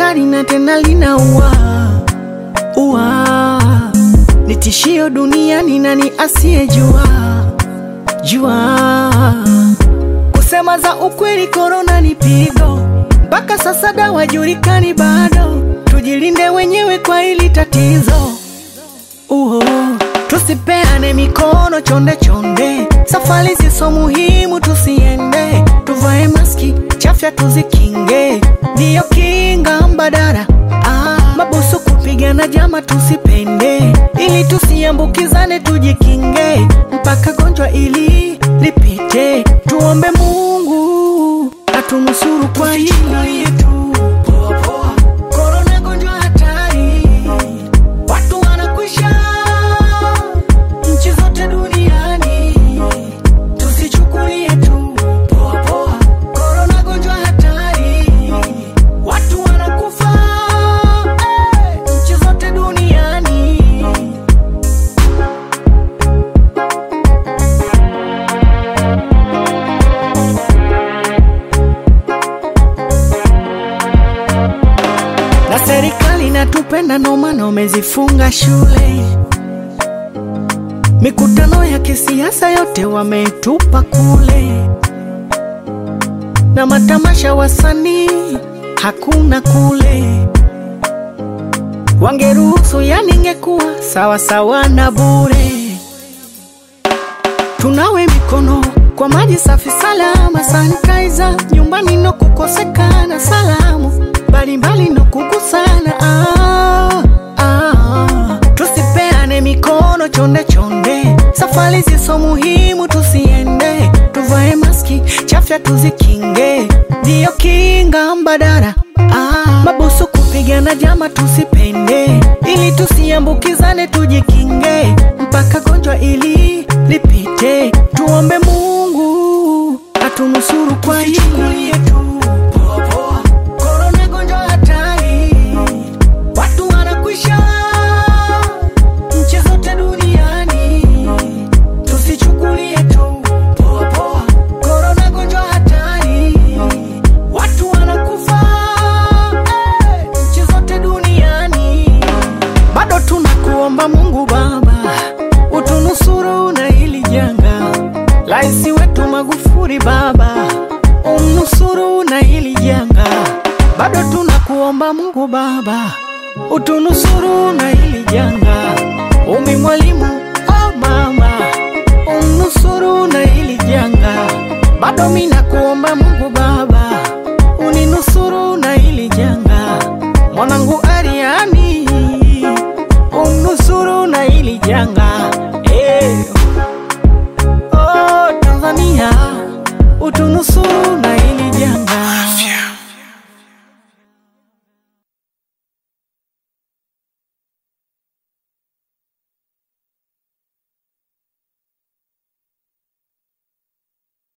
hatari na tena linaua. Ni tishio duniani, nani asiyejua? Kusema za ukweli, corona ni pigo. Mpaka sasa dawa julikani bado. Tujilinde wenyewe kwa hili tatizo. Tusipeane mikono chonde chonde. Safari ziso muhimu tusiende. Tuvae maski, chafya tuzikinge. Ndiyo kinga mbadala. Mabusu kupigana jama tusipende. Ili tusiambukizane tujikinge. Mpaka gonjwa ili lipite. Tuombe Mungu atunusuru kwa hili yetu. Corona gonjwa hatari. Watu wanakwisha nchi zote duniani. Tusichukulie tu poa poa. Corona gonjwa hatari. Watu wanakufa nchi zote duniani. Na serikali inatupenda ndo maana wamezifunga shule. Mikutano ya kisiasa yote wametupa kule. Na matamasha wasanii hakuna kule. Wangeruhusu yani ingekuwa sawa sawa na bure. Tunawe mikono kwa maji safi salama, sanitizer nyumbani no kukosekana, salamu mbalimbali no kugusana. Tusipeane mikono chonde chonde. Safari ziso muhimu tusiende. Tuvae maski, chafya tuzikinge. Ndiyo kinga mbadala. Mabusu kupigana jama tusipende. Ili tusiambukizane tujikinge. Mpaka gonjwa ili lipite. Tuombe Mungu atunusuru kwa hili yetu. Corona gonjwa hatari. Watu wanakwisha nchi zote duniani. Tusichukulie tu poa poa. Corona gonjwa hatari. Watu wanakufa nchi zote duniani. Bado tunakuomba Mungu Baba utunusuru na hili janga. Raisi wetu Magufuli Baba umnusuru na hili janga. Bado tunakuomba Mungu Baba utunusuru na hili janga. Umi Mwalimu mama umnusuru na hili janga. Bado mina kuomba Mungu Baba uninusuru na hili janga. Mwanangu Ariani umnusuru na hili janga. Tanzania utunusuru na hili janga.